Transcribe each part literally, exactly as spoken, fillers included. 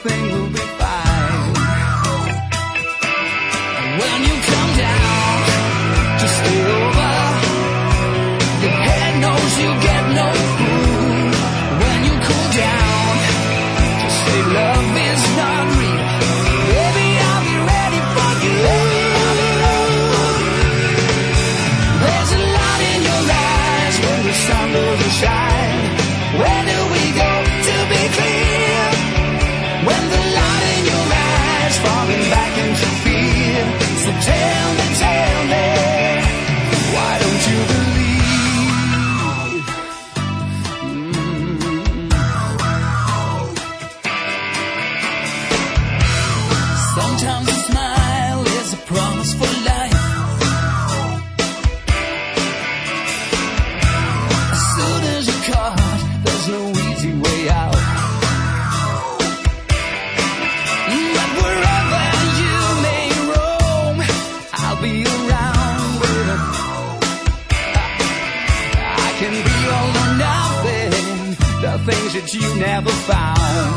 everything will be fine. When you come down, just stay over. Your head knows you get no food. When you cool down, just say love is not real. Baby, I'll be ready for you. There's a light in your eyes when the sun doesn't shine. Where do we go to be clear? When the light in your eyes falling back into fear. So tell me, tell me, why don't you believe? Mm. Sometimes a smile is a promise for life. As soon as you're caught, there's no easy way out. But wherever you may roam, I'll be around, baby. I can be all or nothing, the things that you never found.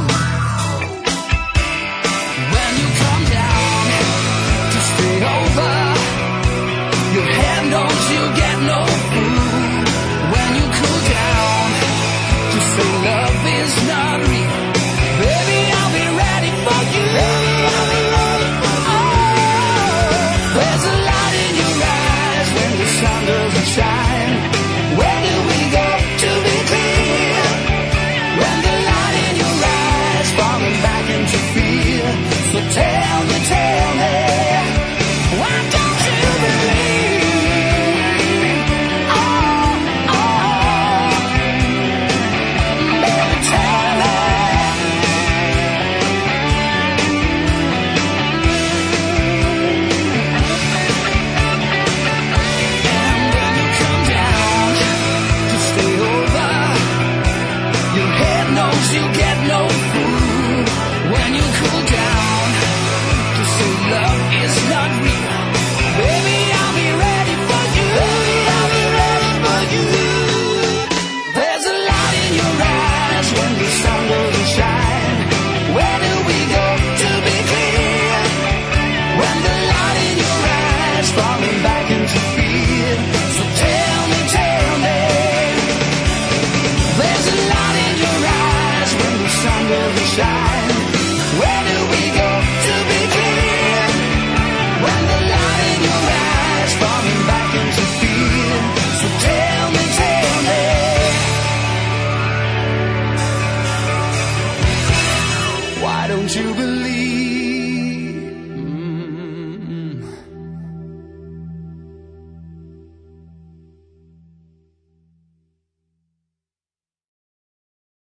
When you come down to stay over, your hand knows you get no food. When you cool down, just say love is not real. Baby, I'll be ready for you. Oh, there's a light in your eyes when the sun doesn't shine. Where do we go to be clear? When the light in your eyes falling back into fear. So tell me, tell me, why don't you believe? Oh, oh, baby, tell me. And when you come down to stay over, your head knows you get no food. When you cool down, just say love is not real. Baby, I'll be ready for you. Baby, I'll be ready for you. There's a light in your eyes when the sun doesn't shine. Where do we go to be clear? When the light in your eyes falling back into fear. So tell me, tell me, there's a light in your eyes when the sun doesn't shine. Where do we go to be clear? When the light in your eyes falling back into fear. So tell me, tell me, why don't you believe?